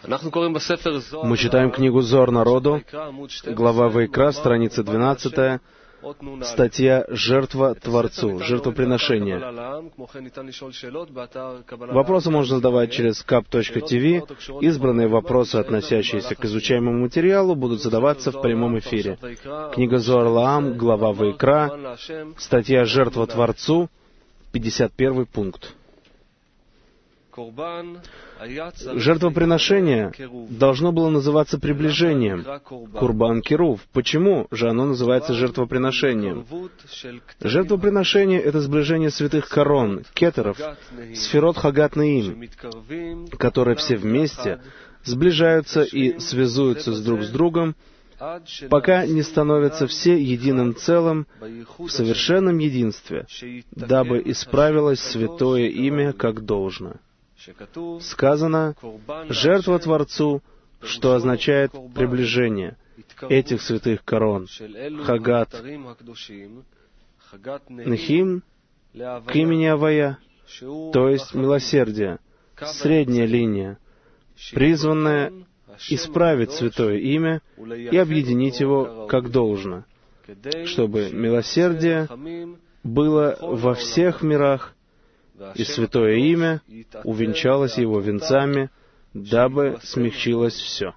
Мы читаем книгу Зоар народу, глава Вайкра, страница 12, статья «Жертва Творцу», жертвоприношение. Вопросы можно задавать через kap.tv. Избранные вопросы, относящиеся к изучаемому материалу, будут задаваться в прямом эфире. Книга Зоар Лаам, глава Вайкра, статья «Жертва Творцу», 51 пункт. Жертвоприношение должно было называться приближением, Курбан Кирув. Почему же оно называется жертвоприношением? Жертвоприношение — это сближение святых корон, кетеров, сферот Хагат Наим, которые все вместе сближаются и связуются друг с другом, пока не становятся все единым целым в совершенном единстве, дабы исправилось святое имя как должно. Сказано «жертва Творцу», что означает приближение этих святых корон, Хагат Нахим, к имени Авая, то есть милосердие, средняя линия, призванная исправить святое имя и объединить его как должно, чтобы милосердие было во всех мирах, и святое имя увенчалось его венцами, дабы смягчилось все.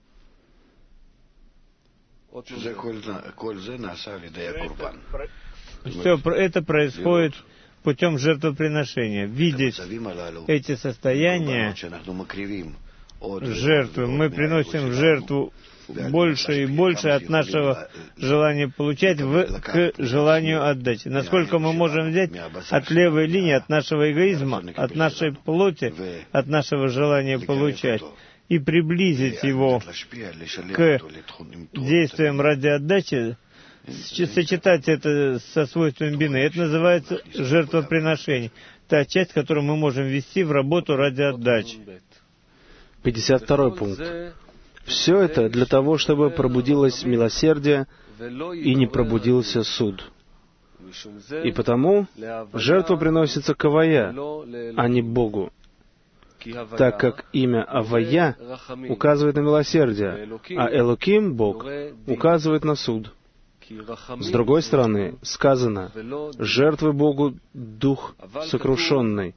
Все это происходит путем жертвоприношения. Видеть эти состояния жертвы, мы приносим в жертву больше и больше от нашего желания получать к желанию отдать. Насколько мы можем взять от левой линии, от нашего эгоизма, от нашей плоти, от нашего желания получать, и приблизить его к действиям ради отдачи, сочетать это со свойством бины. Это называется жертвоприношение. Та часть, которую мы можем ввести в работу ради отдачи. 52 пункт. Все это для того, чтобы пробудилось милосердие и не пробудился суд. И потому жертва приносится к Авая, а не Богу, так как имя Авая указывает на милосердие, а Элоким, Бог, указывает на суд. С другой стороны, сказано «жертвы Богу дух сокрушенный».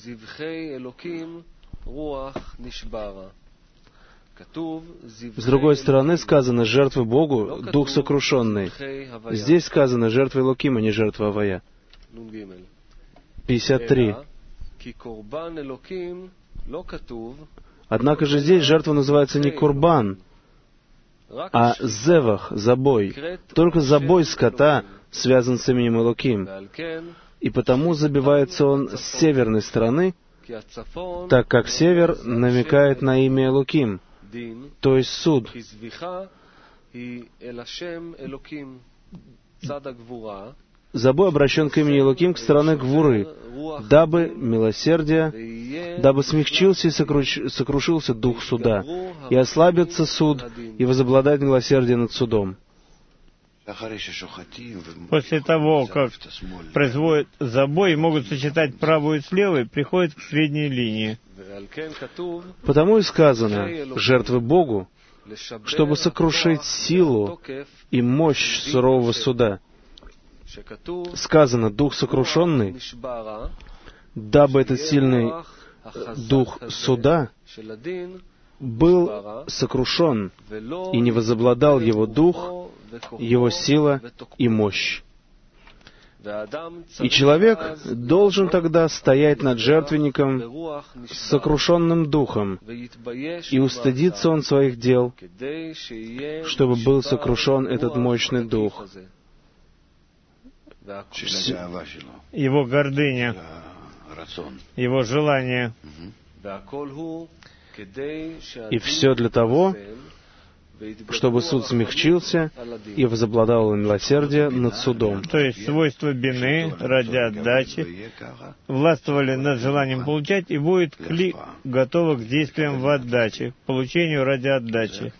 С другой стороны, сказано «жертвы Богу, дух сокрушенный». Здесь сказано «жертва Элоким», а не «жертва Авая». 53. Однако же здесь жертва называется не Курбан, а Зевах, забой. Только забой скота связан с именем Элоким. И потому забивается он с северной стороны, так как север намекает на имя Элоким, то есть суд. Забой обращен к имени Элоким, к стороне Гвуры, дабы милосердие, дабы смягчился и сокрушился дух суда, и ослабится суд, и возобладает милосердие над судом. После того, как производят забой и могут сочетать правую с левой, приходят к средней линии. Потому и сказано «жертвы Богу», чтобы сокрушить силу и мощь сурового суда. Сказано «дух сокрушенный», дабы этот сильный дух суда был сокрушен, и не возобладал его дух, его сила и мощь. И человек должен тогда стоять над жертвенником с сокрушенным духом, и устыдится он своих дел, чтобы был сокрушен этот мощный дух. Его гордыня, его желание. И все для того, чтобы суд смягчился и возобладало милосердие над судом. То есть свойства бины ради отдачи властвовали над желанием получать, и будет кли готово к действиям в отдаче, к получению ради отдачи.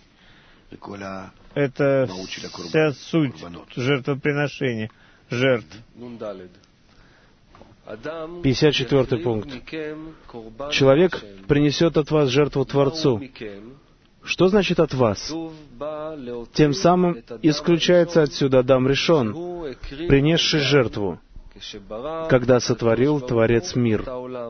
Это вся суть жертвоприношения, жертв. 54 пункт. Человек принесет от вас жертву Творцу. Что значит «от вас»? Тем самым исключается отсюда Адам Ришон, принесший жертву, когда сотворил Творец мир.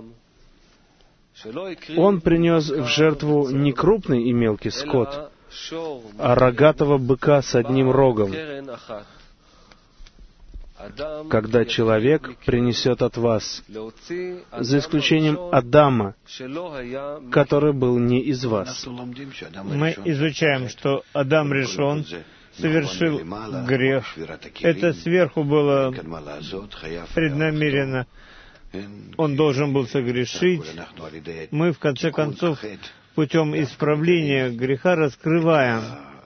Он принес в жертву не крупный и мелкий скот, а рогатого быка с одним рогом. Когда человек принесет от вас, за исключением Адама, который был не из вас. Мы изучаем, что Адам Ришон совершил грех. Это сверху было преднамеренно. Он должен был согрешить. Мы, в конце концов, путем исправления греха раскрываем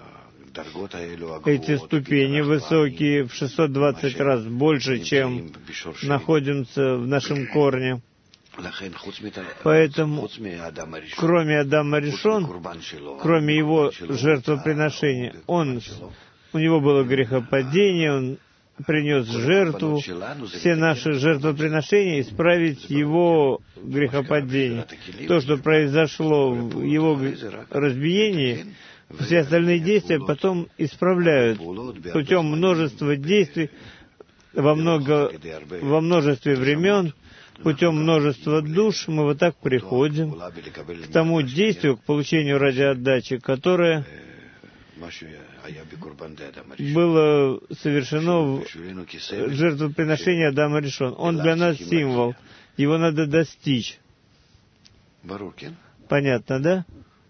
эти ступени высокие в 620 раз больше, чем находимся в нашем корне. Поэтому, кроме Адама Ришон, кроме его жертвоприношения, у него было грехопадение, он принес жертву, все наши жертвоприношения исправить его грехопадение. То, что произошло в его разбиении, все остальные действия потом исправляют путем множества действий во множестве времен, путем множества душ. Мы вот так приходим к тому действию, к получению ради отдачи, которое было совершено в жертвоприношении Адама Ришон. Он для нас символ. Его надо достичь. Понятно, да?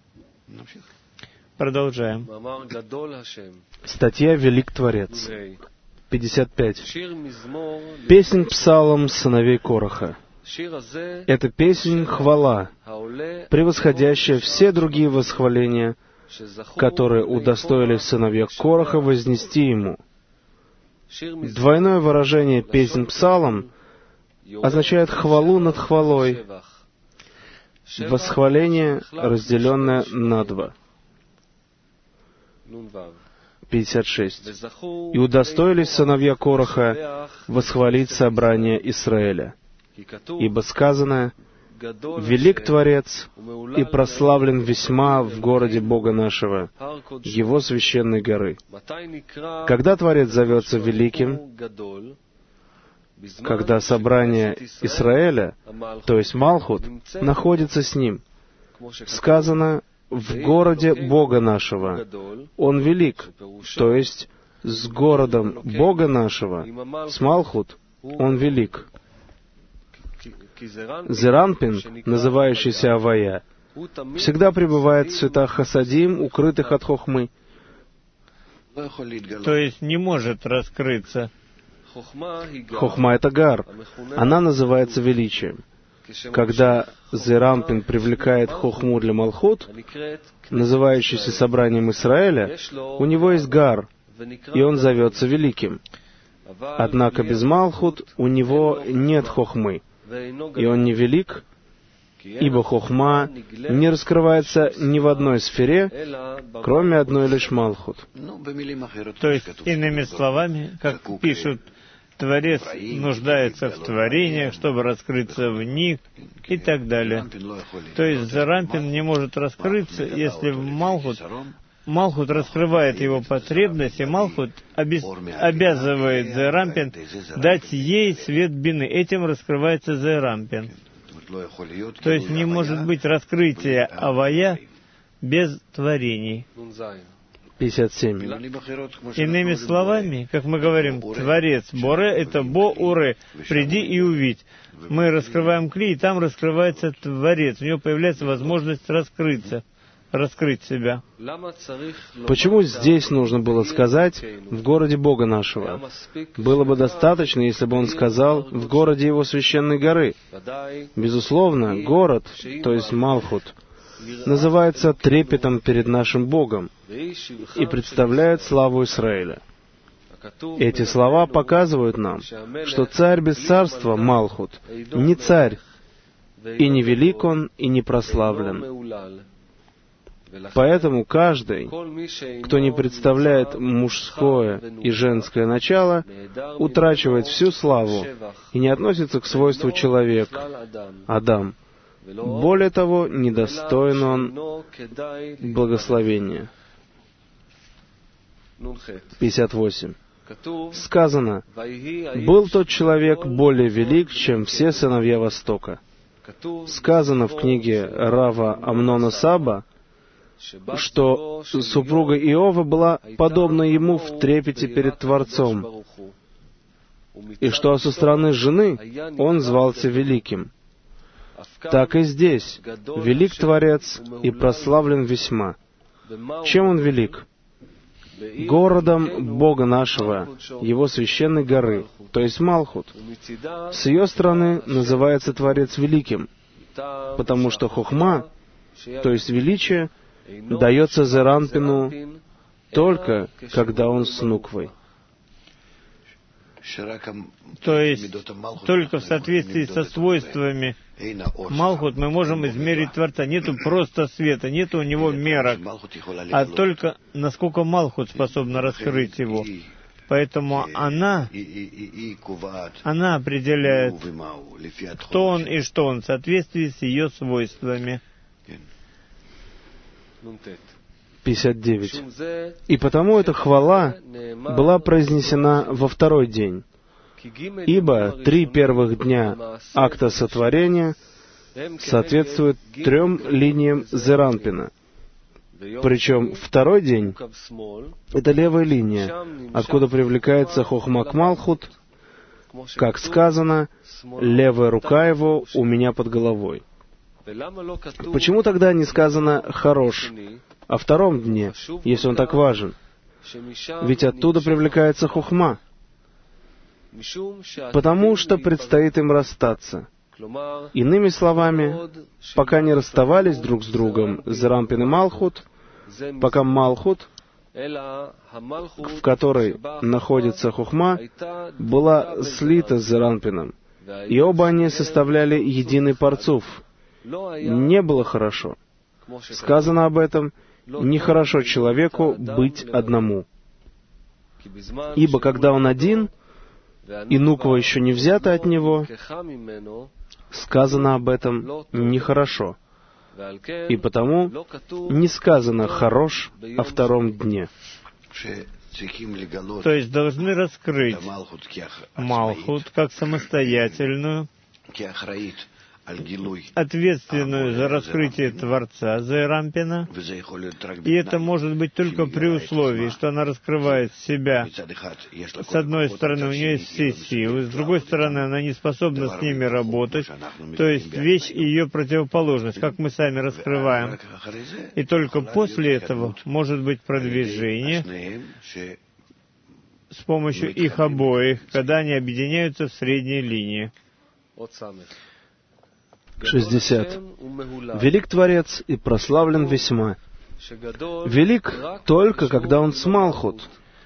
Продолжаем. Статья «Велик Творец». 55. Песнь псалом сыновей Кораха. Это песнь хвала, превосходящая все другие восхваления, которые удостоились сыновья Кораха вознести ему. Двойное выражение «песнь псалом» означает хвалу над хвалой, восхваление, разделенное на два. 56. «И удостоились сыновья Кораха восхвалить собрание Израиля, ибо сказано: велик Творец и прославлен весьма в городе Бога нашего, Его священной горы». Когда Творец зовется великим? Когда собрание Израиля, то есть Малхут, находится с ним. Сказано: в городе Бога нашего. Он велик, то есть с городом Бога нашего, с Малхут, он велик. Зеранпин, называющийся Авая, всегда пребывает в цветах хасадим, укрытых от хохмы. То есть не может раскрыться. Хохма — это гар. Она называется величием. Когда Зеранпин привлекает хохму для Малхут, называющийся собранием Израиля, у него есть гар, и он зовется великим. Однако без Малхут у него нет хохмы, и он не велик, ибо хохма не раскрывается ни в одной сфере, кроме одной лишь Малхут. То есть, иными словами, как пишут, Творец нуждается в творениях, чтобы раскрыться в них, и так далее. То есть Зеранпин не может раскрыться, если в Малхут раскрывает его потребность, и Малхут обязывает Зеранпин дать ей свет бины. Этим раскрывается Зеранпин. То есть не может быть раскрытия Авая без творений. 57. Иными словами, как мы говорим, Творец Боре — это Бо-Уре, приди и увидь. Мы раскрываем Кли, и там раскрывается Творец. У него появляется возможность раскрыть себя. Почему здесь нужно было сказать «в городе Бога нашего»? Было бы достаточно, если бы он сказал «в городе Его священной горы». Безусловно, город, то есть Малхут, называется трепетом перед нашим Богом и представляет славу Израиля. Эти слова показывают нам, что царь без царства, Малхут, не царь, и не велик он, и не прославлен. Поэтому каждый, кто не представляет мужское и женское начало, утрачивает всю славу и не относится к свойству человек, Адам. Более того, недостоин он благословения. 58. Сказано: «Был тот человек более велик, чем все сыновья Востока». Сказано в книге Рава Амнона Саба, что супруга Иова была подобна ему в трепете перед Творцом, и что со стороны жены он звался великим. Так и здесь велик Творец и прославлен весьма. Чем он велик? Городом Бога нашего, Его священной горы, то есть Малхут. С ее стороны называется Творец великим, потому что хохма, то есть величие, дается Зеранпину только, когда он с нуквой. То есть, только в соответствии со свойствами Малхут мы можем измерить Творца. Нету просто света, нету у него мерок, а только насколько Малхут способна раскрыть его. Поэтому она определяет, кто он и что он в соответствии с ее свойствами. 59. И потому эта хвала была произнесена во второй день, ибо 3 первых дня акта сотворения соответствуют 3 линиям Зеранпина. Причем второй день — это левая линия, откуда привлекается Хохма Малхут, как сказано: «Левая рука его у меня под головой». Почему тогда не сказано «хорош» о втором дне, если он так важен? Ведь оттуда привлекается хохма. Потому что предстоит им расстаться. Иными словами, пока не расставались друг с другом Зеранпин и Малхут, пока Малхут, в которой находится хохма, была слита с Зеранпином, и оба они составляли единый парцуф, не было хорошо. Сказано об этом: «Нехорошо человеку быть одному». Ибо когда он один, и нуква еще не взята от него, сказано об этом нехорошо. И потому не сказано «хорош» о втором дне. То есть должны раскрыть Малхут как самостоятельную, ответственную за раскрытие Творца Зеранпина, и это может быть только при условии, что она раскрывает себя. С одной стороны, у нее есть все силы, с другой стороны, она не способна с ними работать, то есть вещь и ее противоположность, как мы сами раскрываем. И только после этого может быть продвижение с помощью их обоих, когда они объединяются в средней линии. 60. Велик Творец и прославлен весьма. Велик только, когда он с Малхут.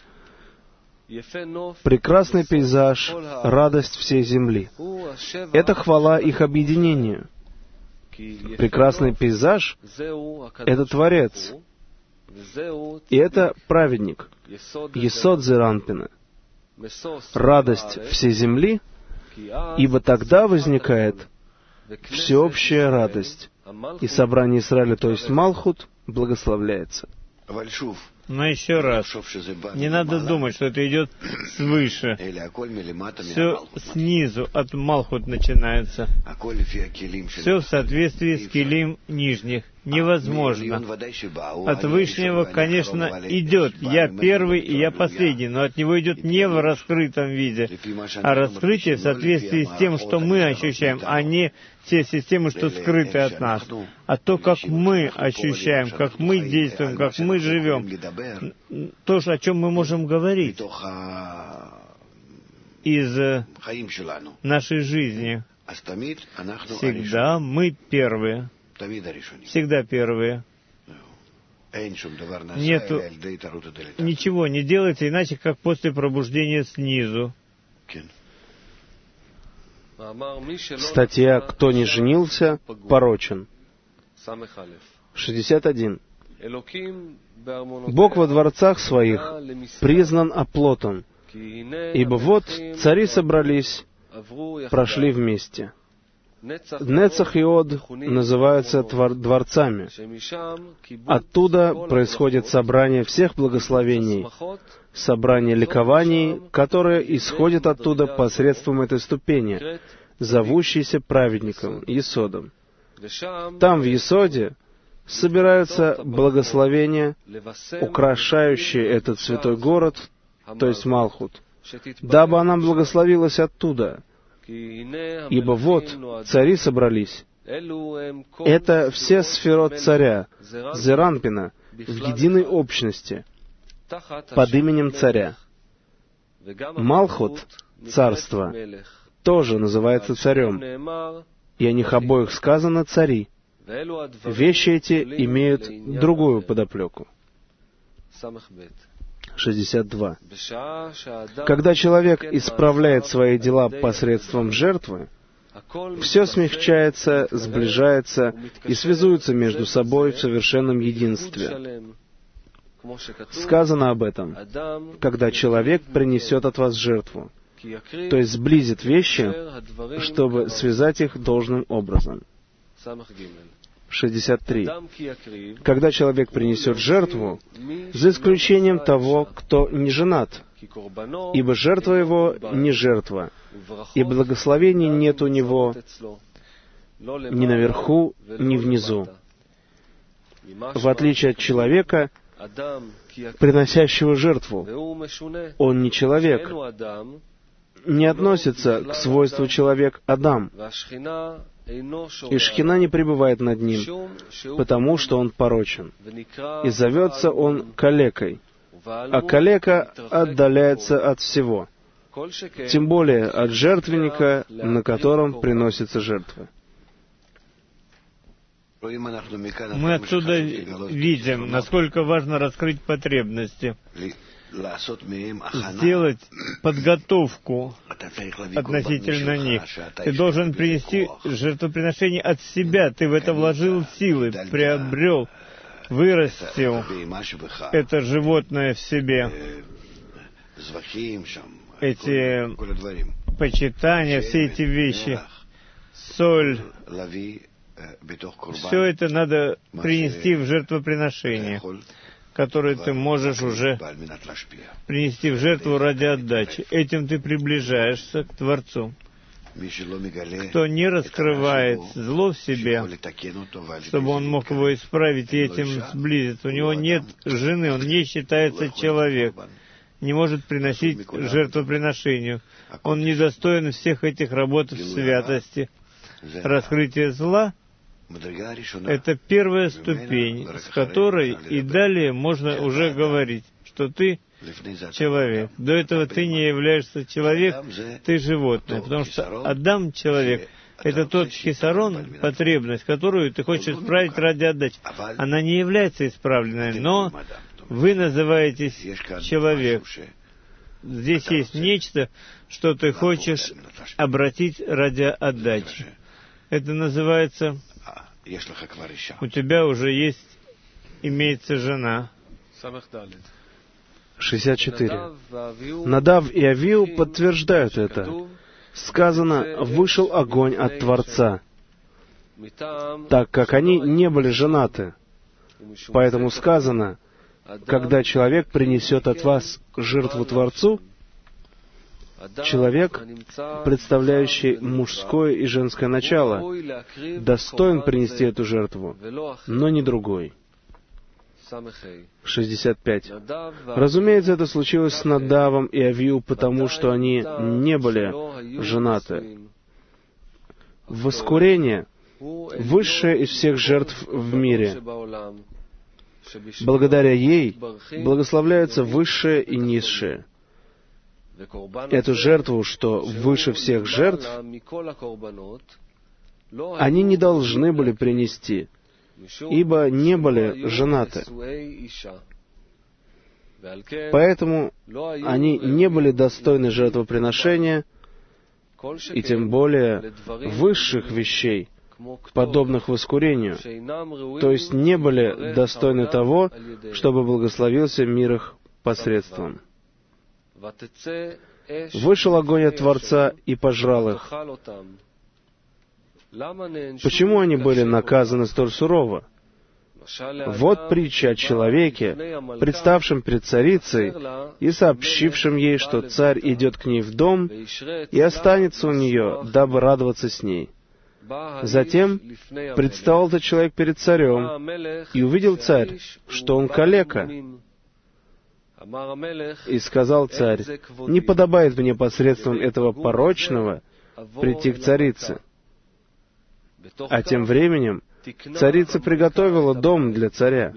Прекрасный пейзаж, радость всей земли. Это хвала их объединению. Прекрасный пейзаж — это Творец. И это праведник, Есод Зеранпина. Радость всей земли, ибо тогда возникает всеобщая радость, и собрание Израиля, то есть Малхут, благословляется. Но еще раз, не надо думать, что это идет свыше. Все снизу, от Малхут начинается. Все в соответствии с килим нижних. Невозможно. От Вышнего, конечно, идет «я первый» и «я последний», но от него идет не в раскрытом виде, а раскрытие в соответствии с тем, что мы ощущаем, а не те системы, что скрыты от нас. А то, как мы ощущаем, как мы действуем, как мы живем, то, о чем мы можем говорить из нашей жизни. Всегда мы первые. Всегда первые. Нету, ничего не делается иначе, как после пробуждения снизу. Статья «Кто не женился, порочен». 61. Бог во дворцах своих признан оплотом, ибо вот цари собрались, прошли вместе. Нецах и Од называются дворцами. Оттуда происходит собрание всех благословений, собрание ликований, которое исходит оттуда посредством этой ступени, зовущейся праведником, Есодом. Там, в Есоде, собираются благословения, украшающие этот святой город, то есть Малхут, дабы она благословилась оттуда. Ибо вот цари собрались. Это все сферот царя, Зеранпина, в единой общности, под именем царя. Малхут, царство, тоже называется царем, и о них обоих сказано «цари». Вещи эти имеют другую подоплеку. 62. Когда человек исправляет свои дела посредством жертвы, все смягчается, сближается и связуется между собой в совершенном единстве. Сказано об этом, когда человек принесет от вас жертву, то есть сблизит вещи, чтобы связать их должным образом. 63. Когда человек принесет жертву, за исключением того, кто не женат, ибо жертва его не жертва, и благословений нет у него ни наверху, ни внизу. В отличие от человека, приносящего жертву, он не человек, не относится к свойству человек Адам, и шхина не пребывает над ним, потому что он порочен. И зовется он калекой, а калека отдаляется от всего, тем более от жертвенника, на котором приносятся жертвы. Мы отсюда видим, насколько важно раскрыть потребности, сделать подготовку относительно них. Ты должен принести жертвоприношение от себя. Ты в это вложил силы, приобрел, вырастил это животное в себе. Эти почитания, все эти вещи, соль, все это надо принести в жертвоприношение, которое ты можешь уже принести в жертву ради отдачи. Этим ты приближаешься к Творцу. Кто не раскрывает зло в себе, чтобы он мог его исправить и этим сблизиться, у него нет жены, он не считается человек, не может приносить жертвоприношению. Он недостоин всех этих работ в святости. Раскрытие зла — это первая ступень, с которой и далее можно уже говорить, что ты человек. До этого ты не являешься человек, ты животное, потому что Адам — человек. Это тот хисарон, потребность, которую ты хочешь исправить ради отдачи. Она не является исправленной, но вы называетесь человек. Здесь есть нечто, что ты хочешь обратить ради отдачи. Это называется... У тебя уже имеется жена. 64. Надав и Авиу подтверждают это. Сказано, вышел огонь от Творца, так как они не были женаты. Поэтому сказано, когда человек принесет от вас жертву Творцу, человек, представляющий мужское и женское начало, достоин принести эту жертву, но не другой. 65. Разумеется, это случилось с Надавом и Авиу, потому что они не были женаты. Воскурение — высшее из всех жертв в мире. Благодаря ей благословляются высшее и низшее. Эту жертву, что выше всех жертв, они не должны были принести, ибо не были женаты. Поэтому они не были достойны жертвоприношения, и тем более высших вещей, подобных воскурению, то есть не были достойны того, чтобы благословился мир их посредством. Вышел огонь от Творца и пожрал их. Почему они были наказаны столь сурово? Вот притча о человеке, представшем пред царицей и сообщившем ей, что царь идет к ней в дом и останется у нее, дабы радоваться с ней. Затем предстал этот человек перед царем, и увидел царь, что он калека. И сказал царь: «Не подобает мне посредством этого порочного прийти к царице». А тем временем царица приготовила дом для царя.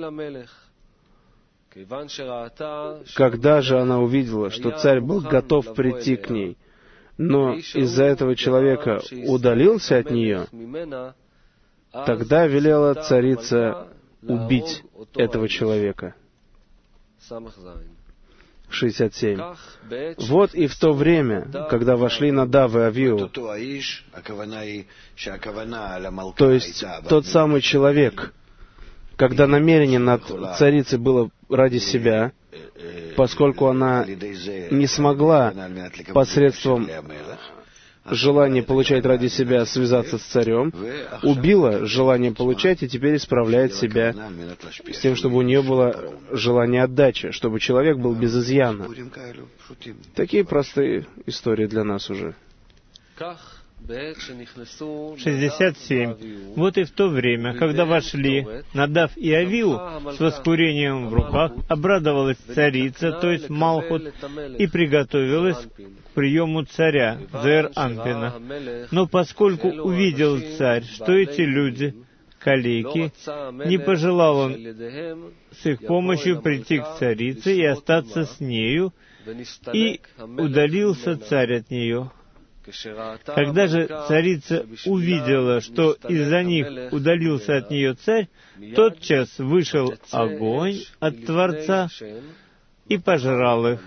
Когда же она увидела, что царь был готов прийти к ней, но из-за этого человека удалился от нее, тогда велела царица убить этого человека. 67. Вот и в то время, когда вошли Надав и Авиу, то есть тот самый человек, когда намерение над царицей было ради себя, поскольку она не смогла посредством желание получать ради себя связаться с царем, убила желание получать и теперь исправляет себя с тем, чтобы у нее было желание отдачи, чтобы человек был без изъяна. Такие простые истории для нас уже. 67. Вот и в то время, когда вошли Надав и Авиу с воскурением в руках, обрадовалась царица, то есть Малхут, и приготовилась к приему царя, Зеэр-Анпина. Но поскольку увидел царь, что эти люди, калейки, не пожелал он с их помощью прийти к царице и остаться с нею, и удалился царь от нее. Когда же царица увидела, что из-за них удалился от нее царь, тотчас вышел огонь от Творца и пожрал их.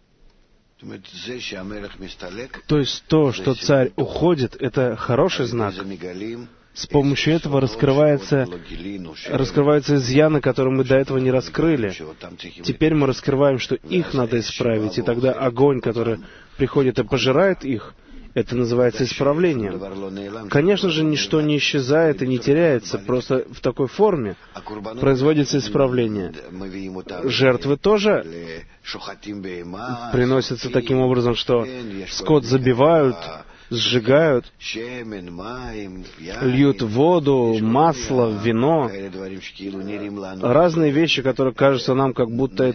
То есть то, что царь уходит, это хороший знак. С помощью этого раскрываются изъяны, которые мы до этого не раскрыли. Теперь мы раскрываем, что их надо исправить, и тогда огонь, который приходит и пожирает их, это называется исправлением. Конечно же, ничто не исчезает и не теряется, просто в такой форме производится исправление. Жертвы тоже приносятся таким образом, что скот забивают, сжигают, льют воду, масло, вино, разные вещи, которые кажутся нам, как будто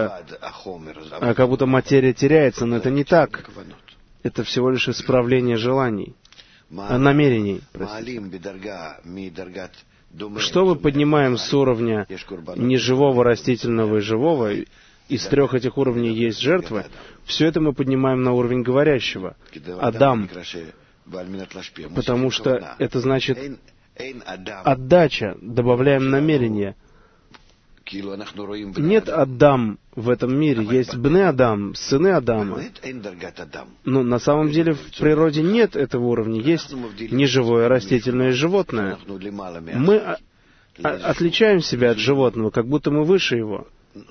материя теряется, но это не так. Это всего лишь исправление желаний, намерений. Что мы поднимаем с уровня неживого, растительного и живого, из трех этих уровней есть жертвы, все это мы поднимаем на уровень говорящего, Адам, потому что это значит отдача, добавляем намерение. Нет Адам в этом мире, есть Бне Адам, сыны Адама. Но на самом деле в природе нет этого уровня, есть неживое, растительное и животное. Мы отличаем себя от животного, как будто мы выше его.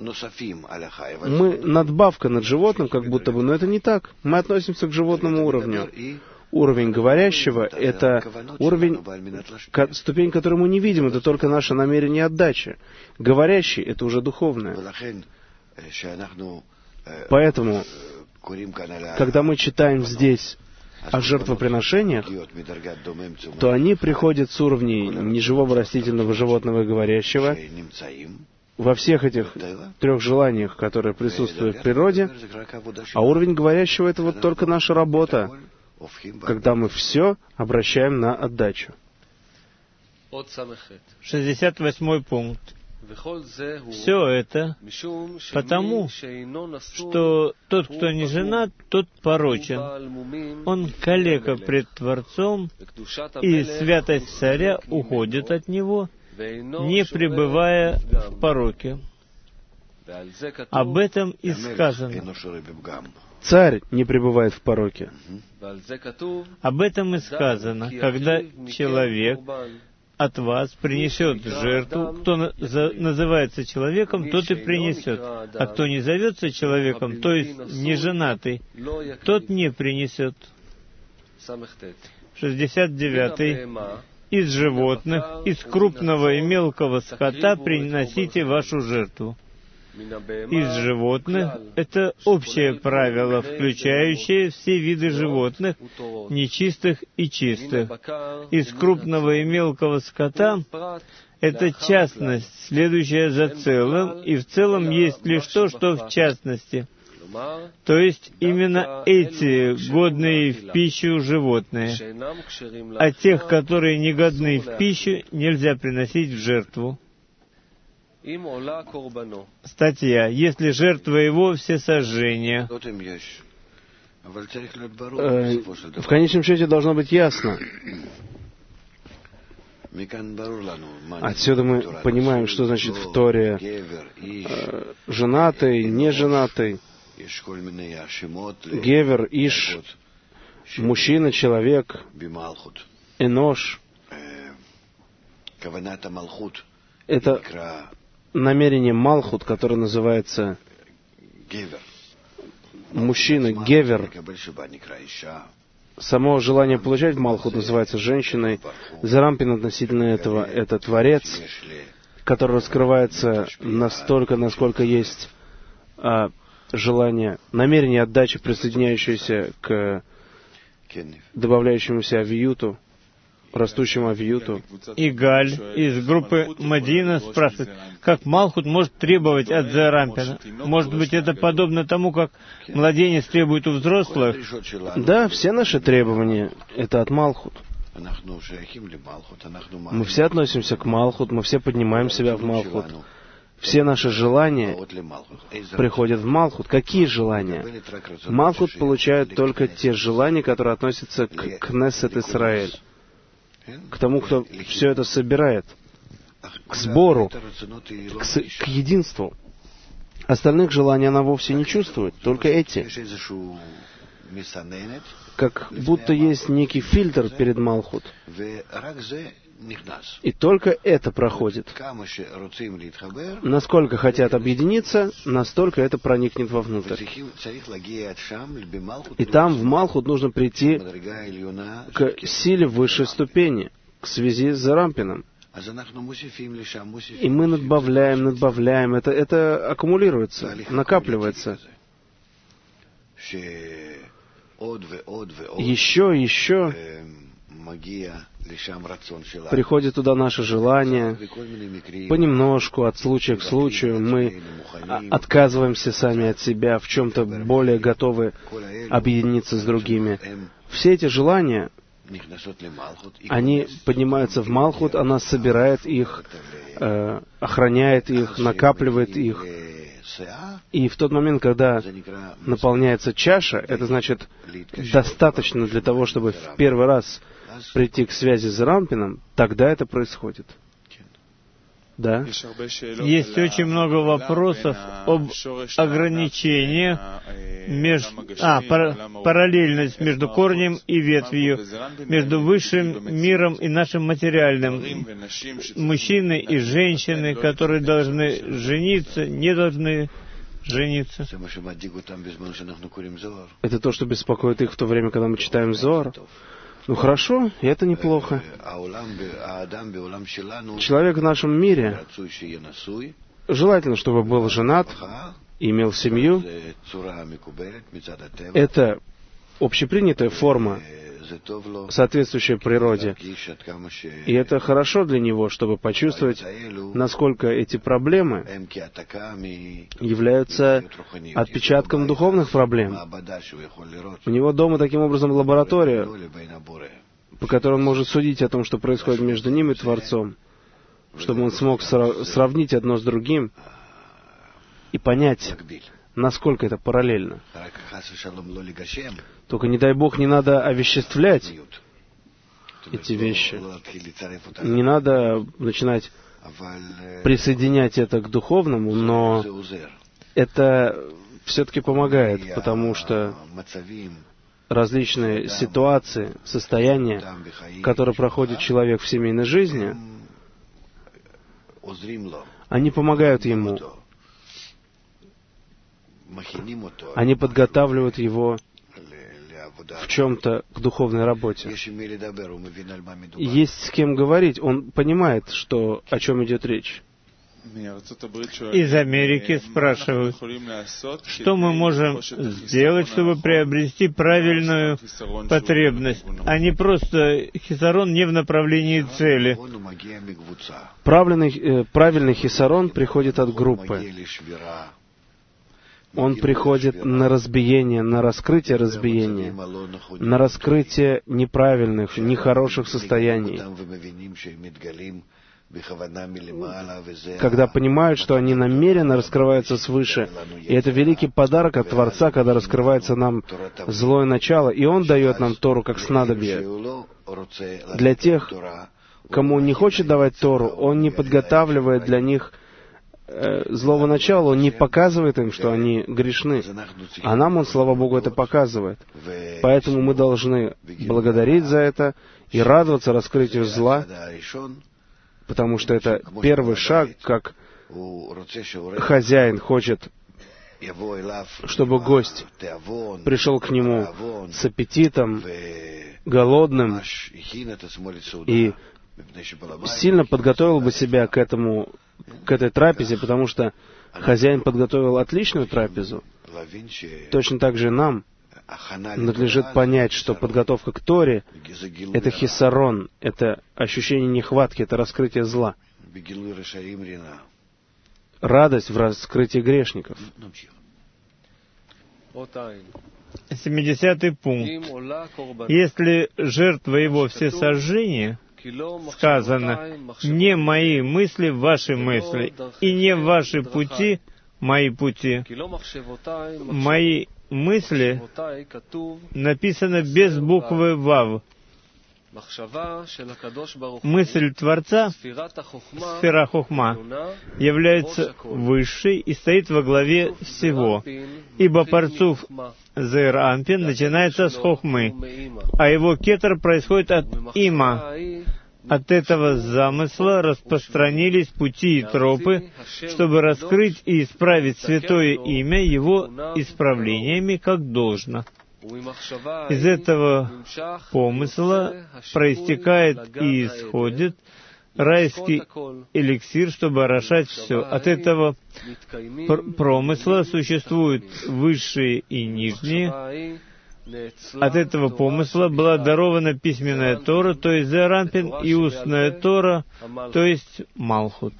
Мы надбавка над животным, как будто бы, но это не так. Мы относимся к животному уровню. Уровень говорящего — это уровень, ступень, которую мы не видим, это только наше намерение отдачи. Говорящий — это уже духовное. Поэтому, когда мы читаем здесь о жертвоприношениях, то они приходят с уровней неживого, растительного, животного и говорящего во всех этих трех желаниях, которые присутствуют в природе, а уровень говорящего — это вот только наша работа, когда мы все обращаем на отдачу. 68 пункт. Все это потому, что тот, кто не женат, тот порочен. Он калека пред Творцом, и святость царя уходит от него, не пребывая в пороке. Об этом и сказано. царь не пребывает в пороке. Об этом и сказано, когда человек от вас принесет жертву, кто называется человеком, тот и принесет, а кто не зовется человеком, то есть не женатый, тот не принесет. 69. Из животных, из крупного и мелкого скота приносите вашу жертву. Из животных — это общее правило, включающее все виды животных, нечистых и чистых. Из крупного и мелкого скота — это частность, следующая за целым, и в целом есть лишь то, что в частности. То есть именно эти годные в пищу животные, а тех, которые не годны в пищу, нельзя приносить в жертву. Статья. Если жертва его всесожжения. В конечном счете должно быть ясно. Отсюда мы понимаем, что значит в Торе женатый, неженатый, гевер, иш, мужчина, человек, энош. Это намерение Малхут, которое называется мужчина, гевер. Само желание получать Малхут называется женщиной. Зарампин относительно этого — это Творец, который раскрывается настолько, насколько есть желание, намерение отдачи, присоединяющееся к добавляющемуся авиюту, растущему авиюту. Игаль из группы Мадина спрашивает, как Малхут может требовать от Зарампина? Может быть, это подобно тому, как младенец требует у взрослых? Да, все наши требования — это от Малхут. Мы все относимся к Малхут, мы все поднимаем себя в Малхут. Все наши желания приходят в Малхут. Какие желания? Малхут получает только те желания, которые относятся к Кнессет Исраэль, к тому, кто все это собирает, к сбору, к единству. Остальных желаний она вовсе не чувствует, только эти. Как будто есть некий фильтр перед Малхут. И только это проходит. Насколько хотят объединиться, настолько это проникнет вовнутрь. И там, в Малхут, нужно прийти к силе высшей ступени, к связи с Зарампином. И мы надбавляем, это аккумулируется, накапливается. Еще приходит туда наше желание, понемножку, от случая к случаю, мы отказываемся сами от себя, в чем-то более готовы объединиться с другими. Все эти желания, они поднимаются в Малхут, она собирает их, охраняет их, накапливает их. И в тот момент, когда наполняется чаша, это значит достаточно для того, чтобы в первый раз прийти к связи с Зарампином, тогда это происходит. Да? Есть очень много вопросов об ограничениях, параллельность между корнем и ветвью, между высшим миром и нашим материальным. Мужчины и женщины, которые должны жениться, не должны жениться. Это то, что беспокоит их в то время, когда мы читаем Зоар. Ну хорошо, и это неплохо. Человек в нашем мире желательно, чтобы был женат, имел семью. Это общепринятая форма, соответствующая природе. И это хорошо для него, чтобы почувствовать, насколько эти проблемы являются отпечатком духовных проблем. У него дома таким образом лаборатория, по которой он может судить о том, что происходит между ним и Творцом, чтобы он смог сравнить одно с другим и понять, насколько это параллельно. Только, не дай Бог, не надо овеществлять эти вещи. Не надо начинать присоединять это к духовному, но это все-таки помогает, потому что различные ситуации, состояния, которые проходит человек в семейной жизни, они помогают ему. Они подготавливают его в чем-то к духовной работе. Есть с кем говорить, он понимает, о чем идет речь. Из Америки спрашивают, что мы можем сделать, чтобы приобрести правильную потребность, а не просто хисарон не в направлении цели. Правильный хисарон приходит от группы. Он приходит на разбиение, на раскрытие разбиения, на раскрытие неправильных, нехороших состояний. Когда понимают, что они намеренно раскрываются свыше. И это великий подарок от Творца, когда раскрывается нам злое начало, и Он дает нам Тору как снадобье. Для тех, кому Он не хочет давать Тору, Он не подготавливает для них злого начала, Он не показывает им, что они грешны. А нам Он, слава Богу, это показывает. Поэтому мы должны благодарить за это и радоваться раскрытию зла, потому что это первый шаг, как хозяин хочет, чтобы гость пришел к нему с аппетитом, голодным, и сильно подготовил бы себя к этой трапезе, потому что хозяин подготовил отличную трапезу. Точно так же нам надлежит понять, что подготовка к Торе — это хисарон, это ощущение нехватки, это раскрытие зла. Радость в раскрытии грешников. 70-й пункт. Если жертва его всесожжения, сказано, не мои мысли, ваши мысли, и не ваши пути, мои пути. Мои мысли написано без буквы «вав». Мысль Творца, сфера Хохма, является высшей и стоит во главе всего, ибо Парцуф Зеир Анпин начинается с Хохмы, а его кетер происходит от Има. От этого замысла распространились пути и тропы, чтобы раскрыть и исправить святое имя его исправлениями как должно. Из этого помысла проистекает и исходит райский эликсир, чтобы орошать все. От этого промысла существуют высшие и нижние. От этого помысла была дарована письменная Тора, то есть Зеир Анпин, и устная Тора, то есть Малхут.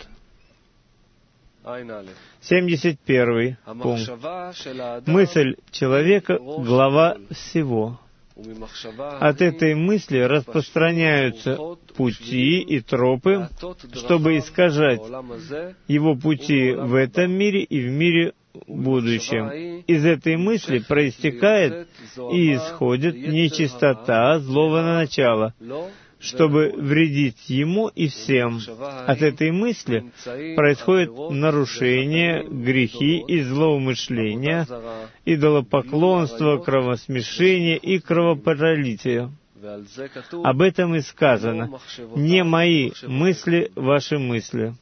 71 пункт. Мысль человека — глава всего. От этой мысли распространяются пути и тропы, чтобы искажать его пути в этом мире и в мире будущем. Из этой мысли проистекает и исходит нечистота злого начала, чтобы вредить ему и всем. От этой мысли происходит нарушение, грехи и злоумышления, идолопоклонство, кровосмешение и кровопролитие. Об этом и сказано: «Не мои мысли, ваши мысли».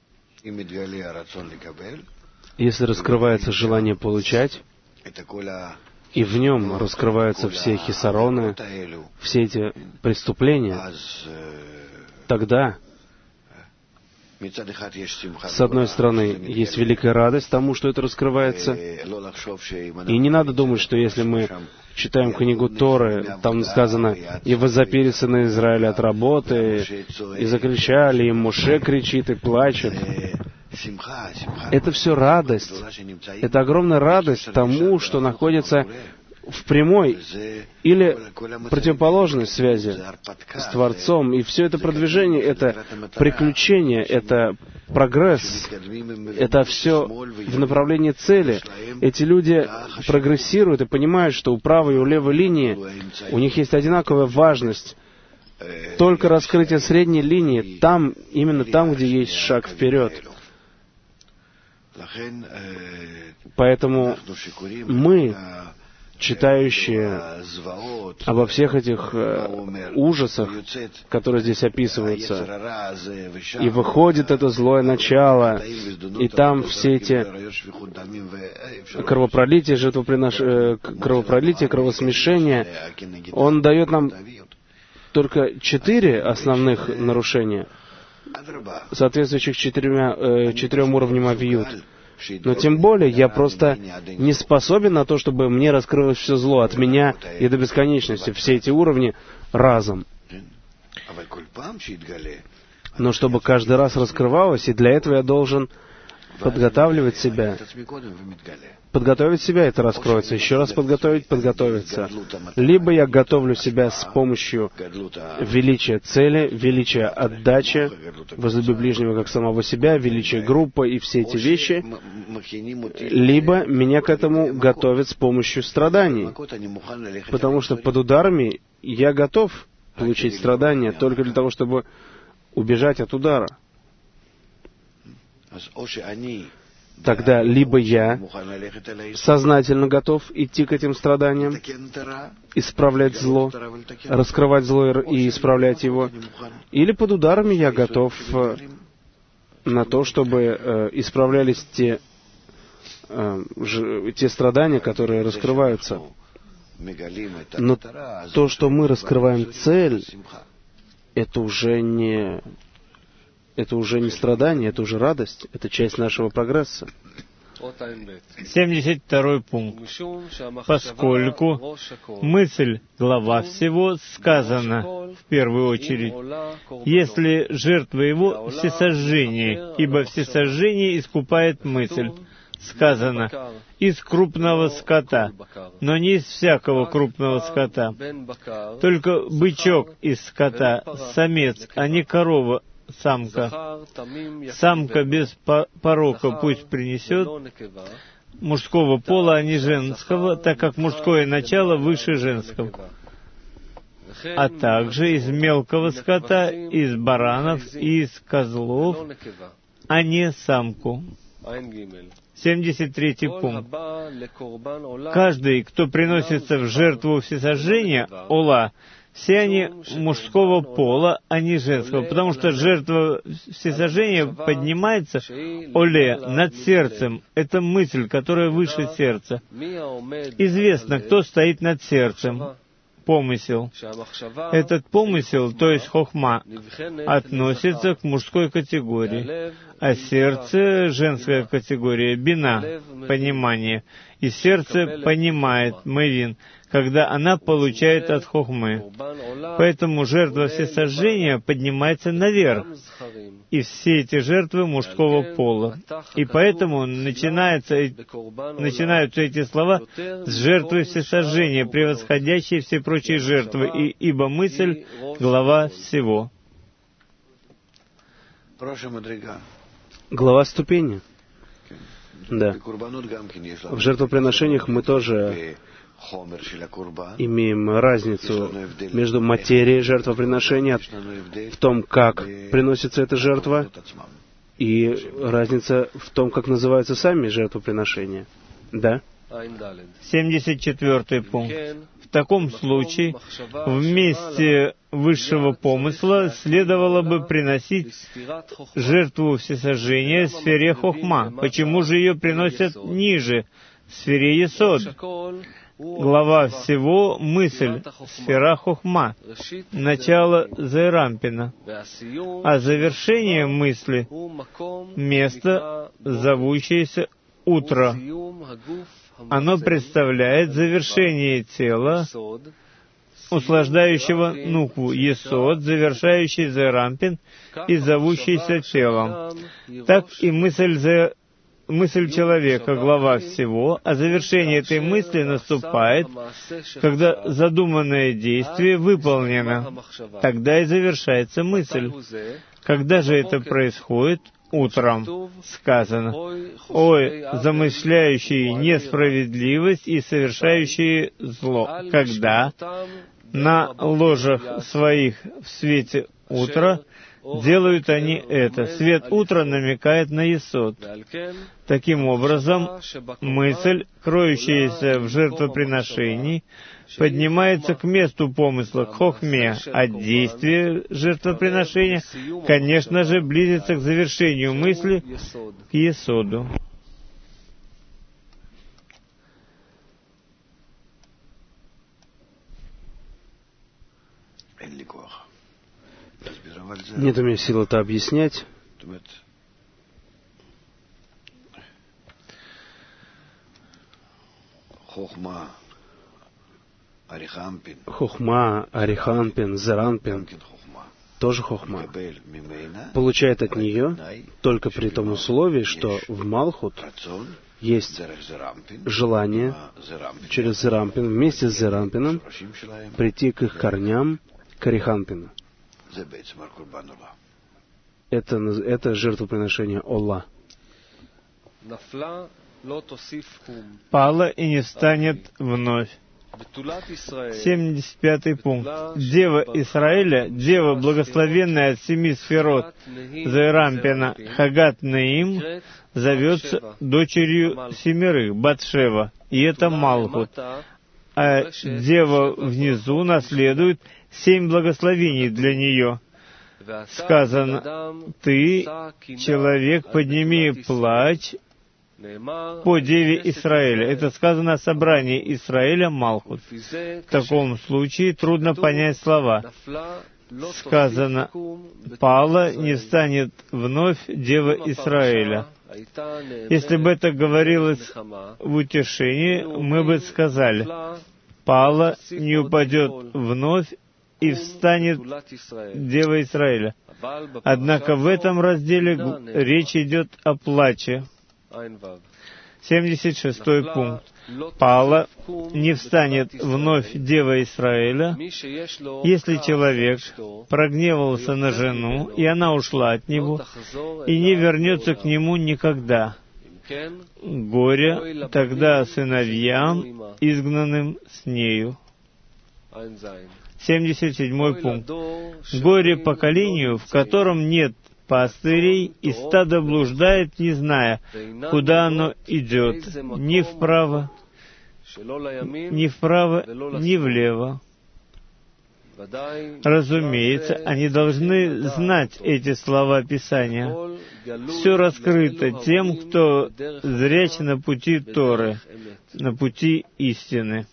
Если раскрывается желание получать, и в нем раскрываются все хисароны, все эти преступления, тогда, с одной стороны, есть великая радость тому, что это раскрывается, и не надо думать, что если мы читаем книгу Торы, там сказано, «И возопили сыны Израиля от работы, и закричали, и Моше кричит и плачет». Это все радость. Это огромная радость тому, что находится в прямой или противоположной связи с Творцом. И все это продвижение — это приключение, это прогресс, это все в направлении цели. Эти люди прогрессируют и понимают, что у правой и у левой линии у них есть одинаковая важность. Только раскрытие средней линии, там, именно там, где есть шаг вперед. Поэтому мы, читающие обо всех этих ужасах, которые здесь описываются, и выходит это злое начало, и там все эти кровопролития, кровопролития, кровосмешения, он дает нам только 4 основных нарушения, соответствующих 4 уровням авиют. Но тем более я просто не способен на то, чтобы мне раскрылось все зло от меня и до бесконечности, все эти уровни разом. Но чтобы каждый раз раскрывалось, и для этого я должен подготавливать себя. Подготовить себя, это раскроется. Еще раз подготовиться. Либо я готовлю себя с помощью величия цели, величия отдачи, возлюби ближнего как самого себя, величия группы и все эти вещи, либо меня к этому готовят с помощью страданий. Потому что под ударами я готов получить страдания только для того, чтобы убежать от удара. Тогда либо я сознательно готов идти к этим страданиям, исправлять зло, раскрывать зло и исправлять его, или под ударами я готов на то, чтобы исправлялись те страдания, которые раскрываются. Но то, что мы раскрываем цель, это уже не страдание, это уже радость, это часть нашего прогресса. 72 пункт. Поскольку мысль — глава всего, сказано в первую очередь, если жертва его — всесожжение, ибо всесожжение искупает мысль. Сказано, из крупного скота, но не из всякого крупного скота. Только бычок из скота, самец, а не корова, самка. Самка без порока пусть принесет мужского пола, а не женского, так как мужское начало выше женского. А также из мелкого скота, из баранов и из козлов, а не самку. 73 пункт. Каждый, кто приносится в жертву всесожжения, ола, все они мужского пола, а не женского, потому что жертва всесожжения поднимается, оле, над сердцем. Это мысль, которая выше сердца. Известно, кто стоит над сердцем. Помысел. Этот помысел, то есть хохма, относится к мужской категории, а сердце — женская категория, бина, понимание. И сердце понимает, мевин, когда она получает от хохмы. Поэтому жертва всесожжения поднимается наверх, и все эти жертвы мужского пола. И поэтому начинаются эти слова с жертвы всесожжения, превосходящей все прочие жертвы, ибо мысль — глава всего. Глава ступени. Да. В жертвоприношениях мы тоже имеем разницу между материей жертвоприношения, в том, как приносится эта жертва, и разница в том, как называются сами жертвоприношения. Да? 74 пункт. В таком случае, вместе высшего помысла следовало бы приносить жертву всесожжения в сфере хохма. Почему же ее приносят ниже, в сфере есод? Глава всего — мысль, сфера хохма, начало Зейрампина, а завершение мысли — место, зовущееся утро. Оно представляет завершение тела, услаждающего нукву, есод, завершающий Зейрампин и зовущийся телом. Так и мысль человека — глава всего, а завершение этой мысли наступает, когда задуманное действие выполнено. Тогда и завершается мысль. Когда же это происходит? Утром. Сказано: «Ой, замышляющие несправедливость и совершающие зло». Когда на ложах своих в свете утра делают они это. Свет утра намекает на Есод. Таким образом, мысль, кроющаяся в жертвоприношении, поднимается к месту помысла, к хохме, а действие жертвоприношения, конечно же, близится к завершению мысли, к Есоду. Нет у меня сил это объяснять. Хохма, Ариханпин, Зеранпин, тоже хохма, получает от нее только при том условии, что в Малхут есть желание через Зеранпин, вместе с Зеранпином, прийти к их корням, к Ариханпину. Это жертвоприношение Олла. Пала и не встанет вновь. 75-й пункт. Дева Израиля, дева, благословенная от 7 сферот Зерампина, Хагат Неим, зовется дочерью 7, Батшева, и это Малхут. А дева внизу наследует 7 благословений для нее. Сказано: «Ты, человек, подними плач по деве Израиля». Это сказано о собрании Израиля Малхут. В таком случае трудно понять слова. Сказано: «Пала, не встанет вновь дева Израиля». Если бы это говорилось в утешении, мы бы сказали: «Пала, не упадет вновь, и встанет дева Израиля». Однако в этом разделе речь идет о плаче. 76-й пункт. «Пала, не встанет вновь дева Израиля, если человек прогневался на жену, и она ушла от него, и не вернется к нему никогда. Горе тогда сыновьям, изгнанным с нею». 77-й пункт. «Горе поколению, в котором нет пастырей, и стадо блуждает, не зная, куда оно идет, ни вправо, ни влево». Разумеется, они должны знать эти слова Писания. Все раскрыто тем, кто зряч на пути Торы, на пути истины.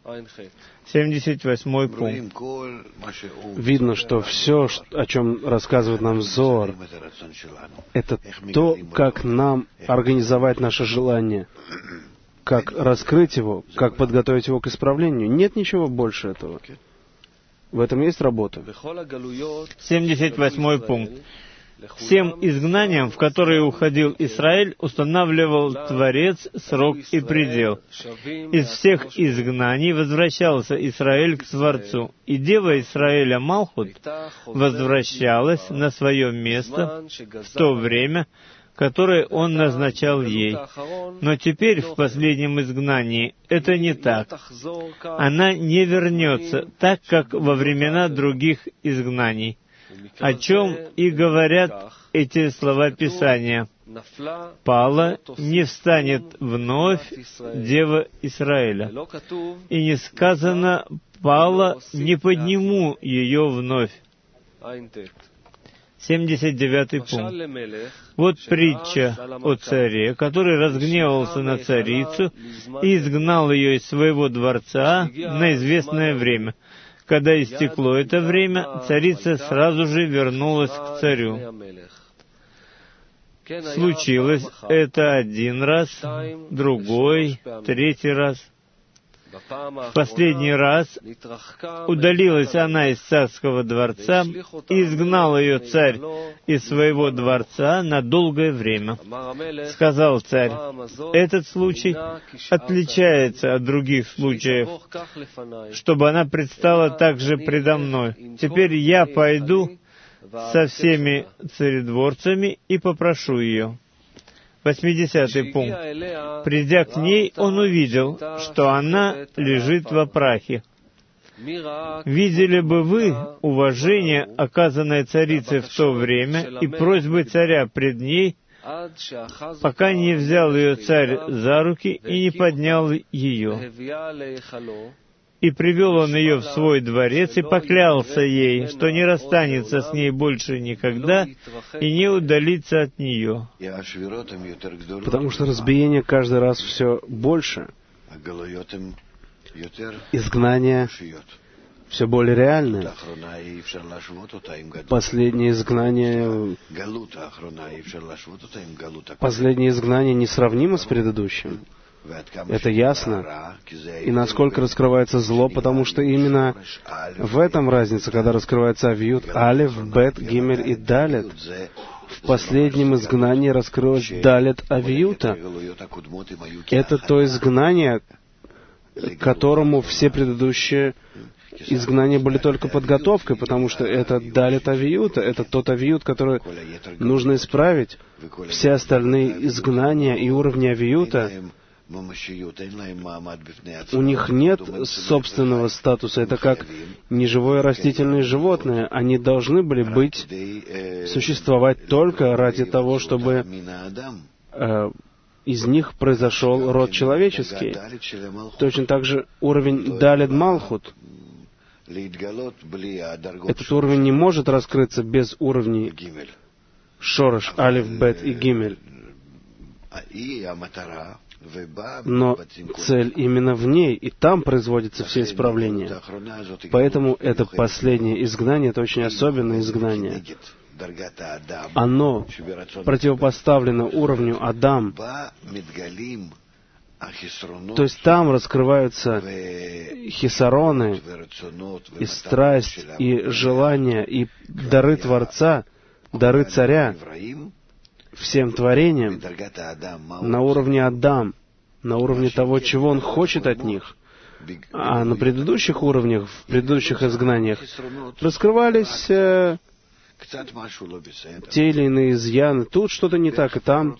78-й пункт. Видно, что все, о чем рассказывает нам Зоар, это то, как нам организовать наше желание, как раскрыть его, как подготовить его к исправлению. Нет ничего больше этого. В этом есть работа. 78-й пункт. Всем изгнаниям, в которые уходил Израиль, устанавливал Творец срок и предел. Из всех изгнаний возвращался Израиль к Творцу, и дева Израиля Малхут возвращалась на свое место в то время, которое он назначал ей. Но теперь, в последнем изгнании, это не так. Она не вернется, так как во времена других изгнаний. О чем и говорят эти слова Писания: «Пала, не встанет вновь дева Израиля». И не сказано: «Пала, не подниму ее вновь». 79-й пункт. Вот притча о царе, который разгневался на царицу и изгнал ее из своего дворца на известное время. Когда истекло это время, царица сразу же вернулась к царю. Случилось это один раз, другой, третий раз. В последний раз удалилась она из царского дворца, и изгнал ее царь из своего дворца на долгое время. Сказал царь: «Этот случай отличается от других случаев, чтобы она предстала также предо мной. Теперь я пойду со всеми царедворцами и попрошу ее». 80-й пункт. Придя к ней, он увидел, что она лежит во прахе. видели бы вы уважение, оказанное царице в то время, и просьбы царя пред ней, пока не взял ее царь за руки и не поднял ее. И привел он ее в свой дворец и поклялся ей, что не расстанется с ней больше никогда и не удалится от нее. Потому что разбиение каждый раз все больше. Изгнание все более реальное. Последнее изгнание несравнимо с предыдущим. Это ясно. И насколько раскрывается зло, потому что именно в этом разница, когда раскрывается Авиют, Алеф, Бет, Гимель и Далет. В последнем изгнании раскрылось Далет Авиюта. Это то изгнание, которому все предыдущие изгнания были только подготовкой, потому что это Далет Авиюта, это тот Авиют, который нужно исправить. Все остальные изгнания и уровни Авиюта, у них нет собственного статуса. Это как неживое растительное животное. Они должны были существовать только ради того, чтобы из них произошел род человеческий. Точно так же уровень Далет Малхут. Этот уровень не может раскрыться без уровней Шорош, Алиф, Бет и Гимель. Но цель именно в ней, и там производятся все исправления. Поэтому это последнее изгнание, это очень особенное изгнание. Оно противопоставлено уровню Адам. То есть там раскрываются хисароны, и страсть, и желания, и дары Творца, дары Царя, всем творениям, на уровне Адам, на уровне того, чего он хочет от них. А на предыдущих уровнях, в предыдущих изгнаниях, раскрывались те или иные изъяны. Тут что-то не так, и там.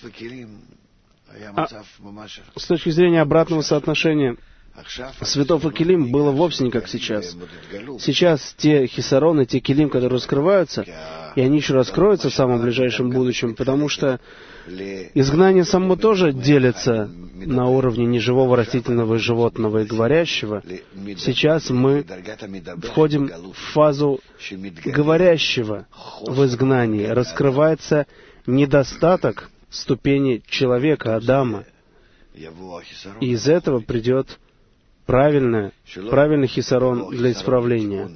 С точки зрения обратного соотношения Светов и Келим было вовсе не как сейчас. Сейчас те хисароны, те Келим, которые раскрываются, и они еще раскроются в самом ближайшем будущем, потому что изгнание само тоже делится на уровне неживого растительного и животного и говорящего. Сейчас мы входим в фазу говорящего в изгнании. Раскрывается недостаток ступени человека, Адама. И из этого придет правильный хисарон для исправления.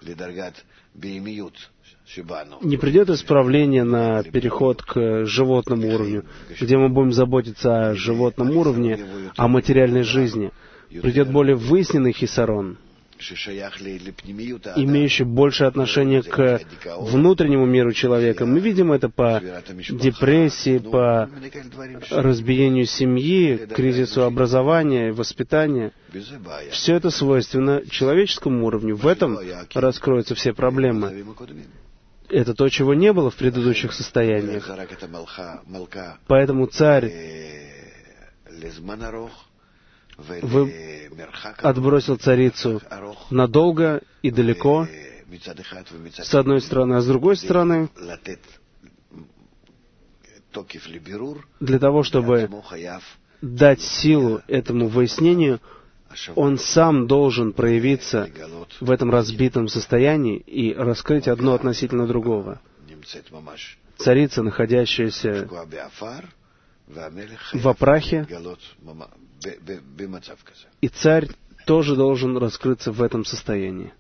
Не придет исправление на переход к животному уровню, где мы будем заботиться о животном уровне, о материальной жизни. Придет более выясненный хисарон, имеющий большее отношение к внутреннему миру человека. Мы видим это по депрессии, по разбиению семьи, кризису образования, воспитания. Все это свойственно человеческому уровню. В этом раскроются все проблемы. Это то, чего не было в предыдущих состояниях. Поэтому царь отбросил царицу надолго и далеко, с одной стороны, а с другой стороны, для того, чтобы дать силу этому выяснению, он сам должен проявиться в этом разбитом состоянии и раскрыть одно относительно другого. Царица, находящаяся в прахе, и царь тоже должен раскрыться в этом состоянии.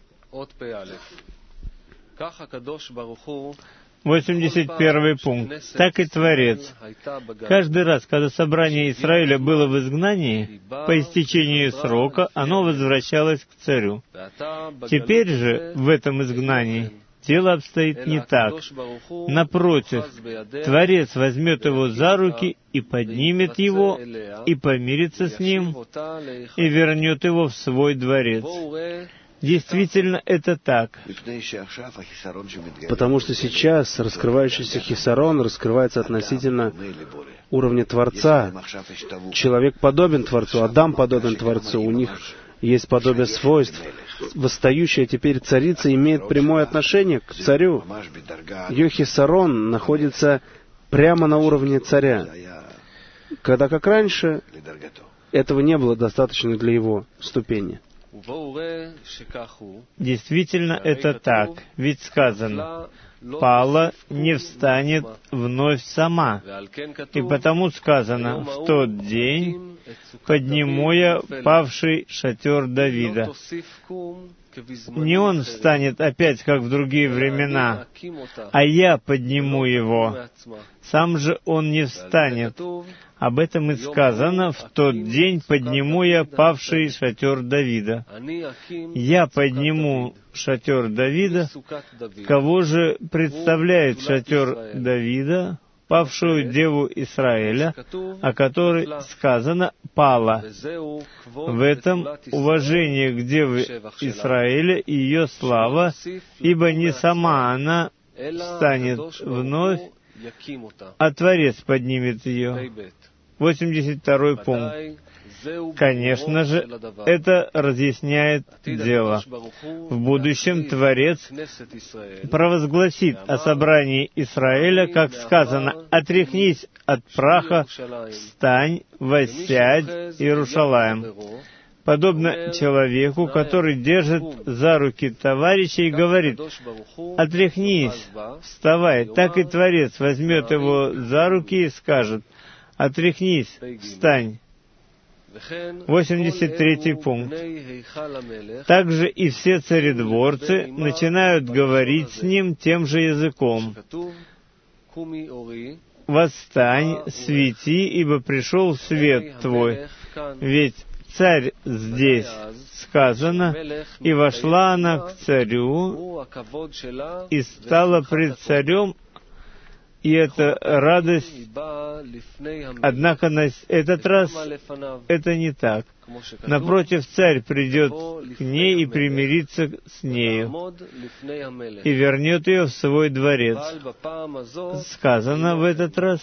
81 пункт. Так и Творец. Каждый раз, когда собрание Израиля было в изгнании, по истечении срока оно возвращалось к царю. Теперь же, в этом изгнании, дело обстоит не так. Напротив, Творец возьмет его за руки и поднимет его, и помирится с ним, и вернет его в свой дворец. Действительно, это так. Потому что сейчас раскрывающийся хисарон раскрывается относительно уровня Творца. Человек подобен Творцу, Адам подобен Творцу. У них есть подобие свойств. Восстающая теперь царица имеет прямое отношение к царю. Ее хисарон находится прямо на уровне царя, когда, как раньше, этого не было достаточно для его ступени. Действительно, это так, ведь сказано: «Пала не встанет вновь сама». И потому сказано: «В тот день подниму я павший шатер Давида». Не он встанет опять, как в другие времена, а я подниму его. Сам же он не встанет. Об этом и сказано: «В тот день подниму я павший шатер Давида». Я подниму шатер Давида. Кого же представляет шатер Давида? Павшую деву Израиля, о которой сказано «пала». В этом уважение к деве Израиля и ее слава, ибо не сама она встанет вновь, а Творец поднимет ее. 82-й пункт. Конечно же, это разъясняет дело. В будущем Творец провозгласит о собрании Израиля, как сказано: «Отряхнись от праха, встань, воссядь, Иерушалаим». Подобно человеку, который держит за руки товарища и говорит: «Отряхнись, вставай», так и Творец возьмет его за руки и скажет: «Отряхнись, встань». 83-й пункт. Также и все царедворцы начинают говорить с ним тем же языком. «Восстань, свети, ибо пришел свет твой». Ведь царь здесь сказано: «И вошла она к царю, и стала пред царем». И это радость, однако на этот раз это не так. Напротив, царь придет к ней и примирится с нею, и вернет ее в свой дворец. Сказано в этот раз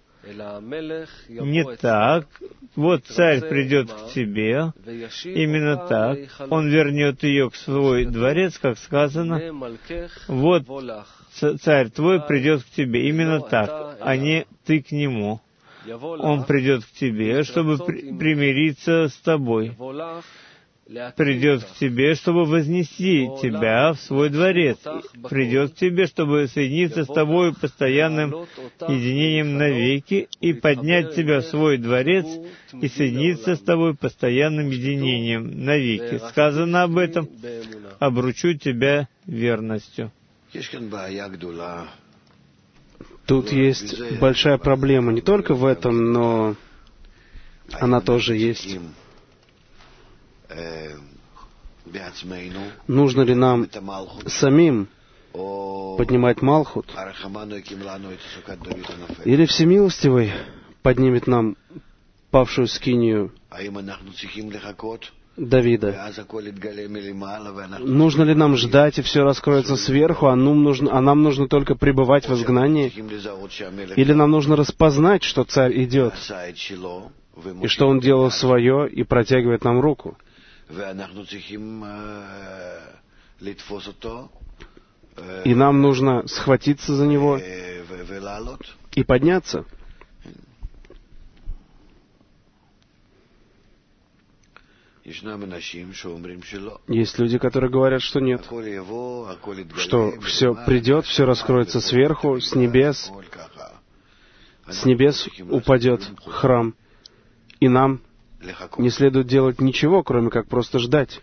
не так. Вот царь придет к тебе, именно так. Он вернет ее в свой дворец, как сказано: вот царь твой придет к тебе, именно так, а не ты к нему. Он придет к тебе, чтобы примириться с тобой. Придет к тебе, чтобы вознести тебя в свой дворец. Придет к тебе, чтобы соединиться с тобой постоянным единением навеки и поднять тебя в свой дворец и соединиться с тобой постоянным единением навеки. Сказано об этом: «Обручу тебя верностью». Тут есть большая проблема не только в этом, но она тоже есть. Нужно ли нам самим поднимать Малхут? Или Всемилостивый поднимет нам павшую скинию Давида? Нужно ли нам ждать, и все раскроется сверху, а нам нужно только пребывать в изгнании? Или нам нужно распознать, что царь идет, и что он делал свое, и протягивает нам руку? И нам нужно схватиться за него и подняться. Есть люди, которые говорят, что нет, что все придет, все раскроется сверху, с небес упадет храм, и нам не следует делать ничего, кроме как просто ждать.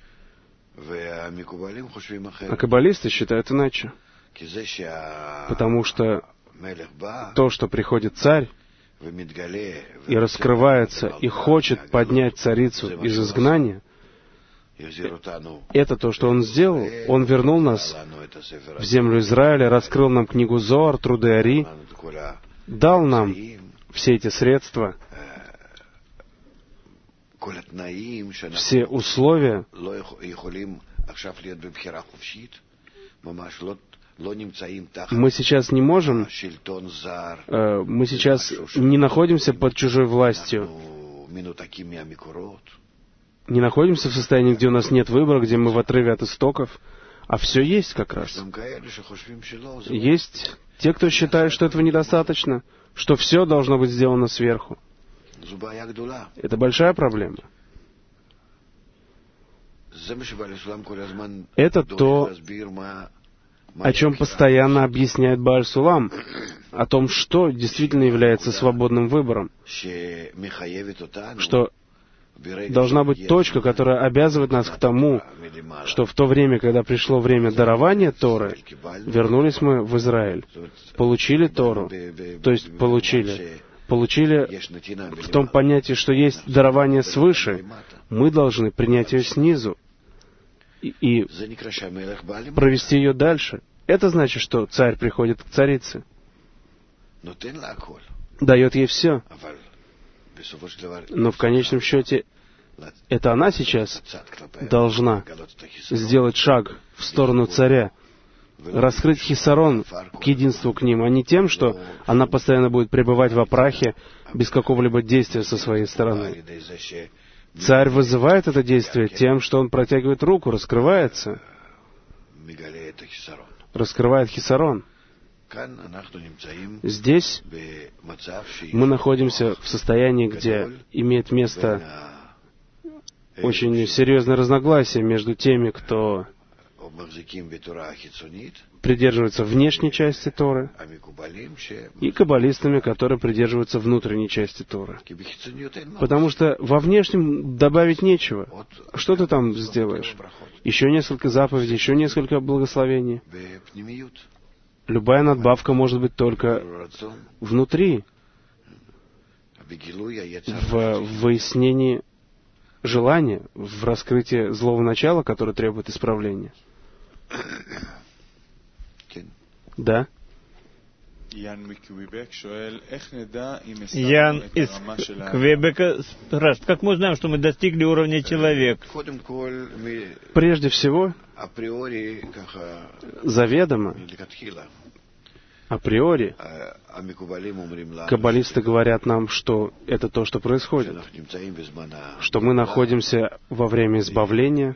А каббалисты считают иначе. Потому что то, что приходит царь и раскрывается, и хочет поднять царицу из изгнания, это то, что он сделал. Он вернул нас в землю Израиля, раскрыл нам книгу Зоар, труды Ари, дал нам все эти средства, все условия. Мы сейчас не можем, мы сейчас не находимся под чужой властью. не находимся в состоянии, где у нас нет выбора, где мы в отрыве от истоков, а все есть как раз. Есть те, кто считает, что этого недостаточно, что все должно быть сделано сверху. Это большая проблема. Это то, о чем постоянно объясняет Бааль Сулам, о том, что действительно является свободным выбором, что должна быть точка, которая обязывает нас к тому, что в то время, когда пришло время дарования Торы, вернулись мы в Израиль, получили Тору, то есть получили в том понятии, что есть дарование свыше, мы должны принять ее снизу и провести ее дальше. Это значит, что царь приходит к царице, дает ей все. Но в конечном счете, это она сейчас должна сделать шаг в сторону царя, раскрыть хисарон к единству к ним, а не тем, что она постоянно будет пребывать во прахе без какого-либо действия со своей стороны. Царь вызывает это действие тем, что он протягивает руку, раскрывается, раскрывает хисарон. Здесь мы находимся в состоянии, где имеет место очень серьезное разногласие между теми, кто придерживается внешней части Торы, и каббалистами, которые придерживаются внутренней части Торы. Потому что во внешнем добавить нечего. Что ты там сделаешь? Еще несколько заповедей, еще несколько благословений. Любая надбавка может быть только внутри, в выяснении желания, в раскрытии злого начала, которое требует исправления. Да? Ян из Квебека спрашивает, как мы знаем, что мы достигли уровня человека? Прежде всего, заведомо, априори, каббалисты говорят нам, что это то, что происходит, что мы находимся во время избавления,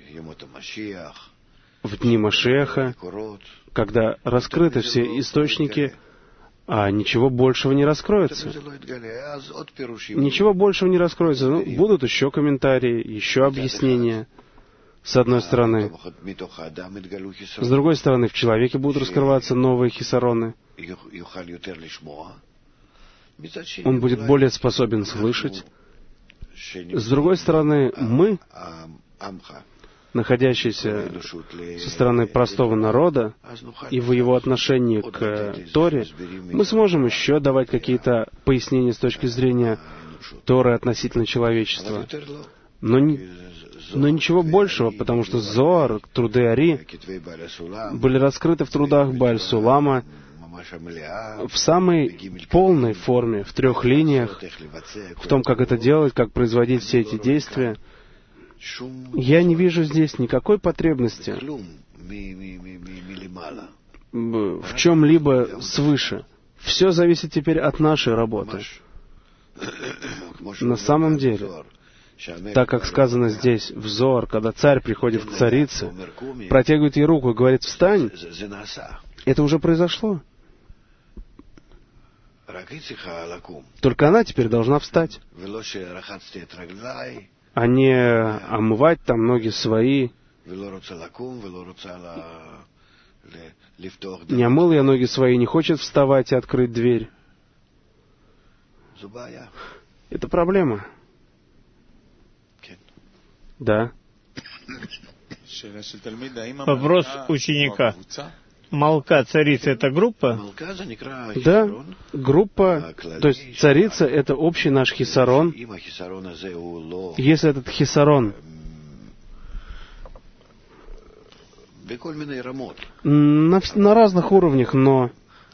в дни Машиаха, когда раскрыты все источники, а ничего большего не раскроется. Ничего большего не раскроется. Будут еще комментарии, еще объяснения, с одной стороны. С другой стороны, в человеке будут раскрываться новые хисароны. Он будет более способен слышать. С другой стороны, мы, находящиеся со стороны простого народа и в его отношении к Торе, мы сможем еще давать какие-то пояснения с точки зрения Торы относительно человечества. Но ничего большего, потому что Зоар, труды Ари были раскрыты в трудах Бааль Сулама в самой полной форме, в 3 линиях, в том, как это делать, как производить все эти действия. Я не вижу здесь никакой потребности в чем-либо свыше. Все зависит теперь от нашей работы. На самом деле, так как сказано здесь, в Зоар, когда царь приходит к царице, протягивает ей руку и говорит «встань», это уже произошло. Только она теперь должна встать, а не омывать там ноги свои. Не омыл я ноги свои, не хочет вставать и открыть дверь. Это проблема. Да. Вопрос ученика. Малка, царица, это группа? Да, группа, то есть царица — это общий наш хисарон. Если этот хисарон на разных уровнях, но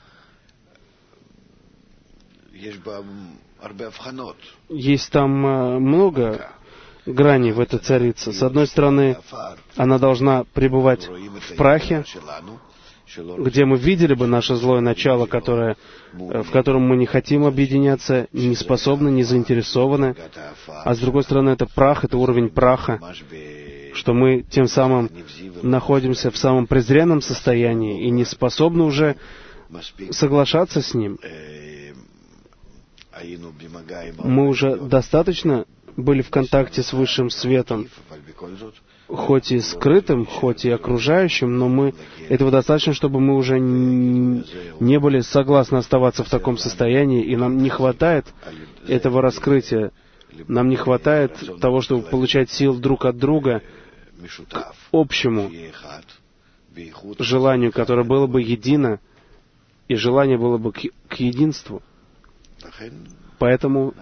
есть там много граней в этой царице. С одной стороны, она должна пребывать в прахе, где мы видели бы наше злое начало, в котором мы не хотим объединяться, не способны, не заинтересованы, а с другой стороны, это прах, это уровень праха, что мы тем самым находимся в самом презренном состоянии и не способны уже соглашаться с ним. Мы уже достаточно были в контакте с Высшим Светом, хоть и скрытым, хоть и окружающим, но этого достаточно, чтобы мы уже не были согласны оставаться в таком состоянии, и нам не хватает этого раскрытия, нам не хватает того, чтобы получать сил друг от друга к общему желанию, которое было бы едино, и желание было бы к единству. Поэтому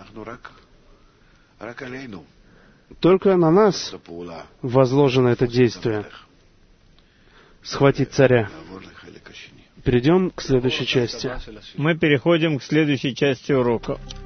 только на нас возложено это действие — схватить царя. Перейдем к следующей части. Мы переходим к следующей части урока.